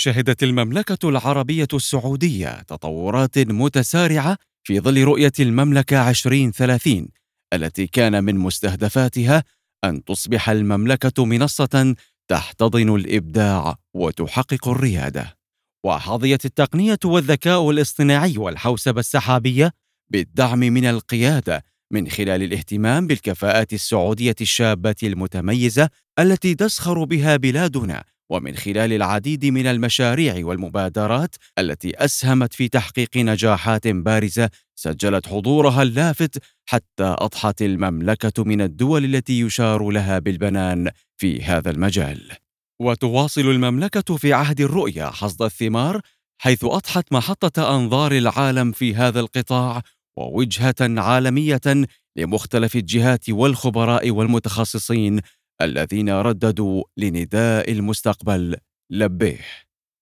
شهدت المملكة العربية السعودية تطورات متسارعة في ظل رؤية المملكة 2030 التي كان من مستهدفاتها أن تصبح المملكة منصة تحتضن الإبداع وتحقق الريادة. وحظيت التقنية والذكاء الاصطناعي والحوسبة السحابية بالدعم من القيادة من خلال الاهتمام بالكفاءات السعودية الشابة المتميزة التي تزخر بها بلادنا، ومن خلال العديد من المشاريع والمبادرات التي أسهمت في تحقيق نجاحات بارزة سجلت حضورها اللافت حتى أضحت المملكة من الدول التي يشار لها بالبنان في هذا المجال. وتواصل المملكة في عهد الرؤية حصد الثمار، حيث أضحت محطة أنظار العالم في هذا القطاع ووجهة عالمية لمختلف الجهات والخبراء والمتخصصين الذين رددوا لنداء المستقبل لبيه.